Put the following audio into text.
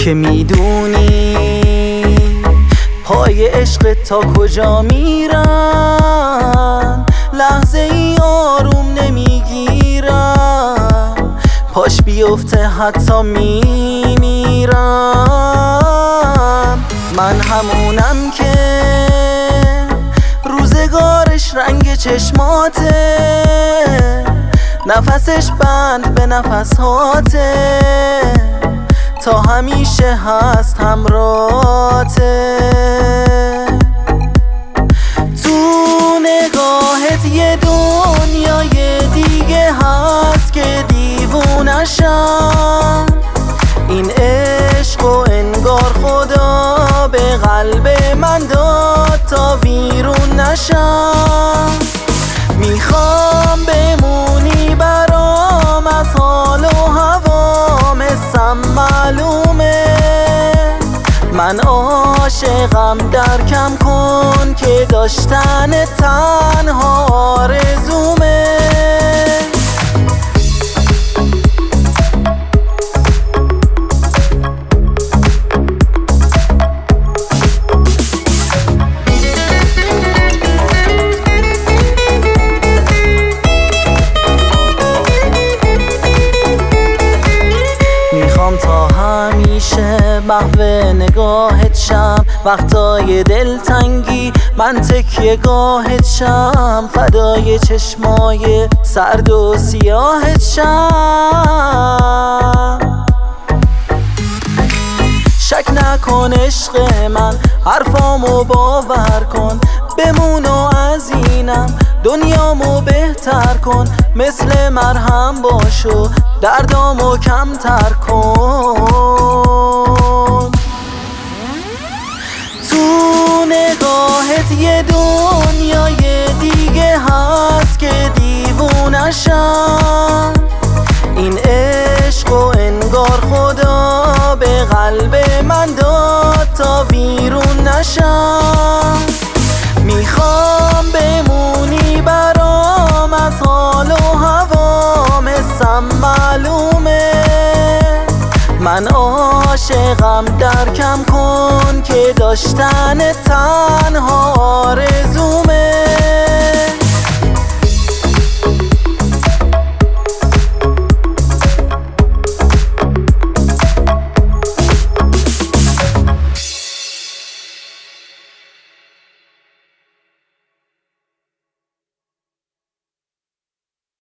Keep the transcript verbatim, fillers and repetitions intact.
که میدونی پای عشق تا کجا میرن، لحظه ای آروم نمیگیرن، پاش بیفته حتی میمیرم. من همونم که روزگارش رنگ چشماته، نفسش بند به نفساته، تا همیشه هست همراته. تو نگاهت یه دنیای دیگه هست که دیوونشم، این عشق و انگار خدا به قلب من داد تا ویرون نشم. میخوام بمونی برام، از حال و هوام حسم معلومه، من عاشقم، درکم کن که داشتن تنها آرزومه. میخوام تا همیشه محو نگاهت شم، وقتای دلتنگی من تکیه گاهت شم، فدای چشمای سرد و سیاهت شم. شک نکن عشق من، حرفامو باور کن، بمون و از اینم دنیامو بهتر کن، مثل مرهم باش و دردامو کمتر کن. تو نگاهت یه دنیای دیگه هست که دیوونشم، این عشق و انگار خدا به قلب من داد تا ویرون نشم. میخوام بمونی برام، از حال و هوام حسم معلومه، من عاشقم، درکم کن که داشتن تنها آرزومه.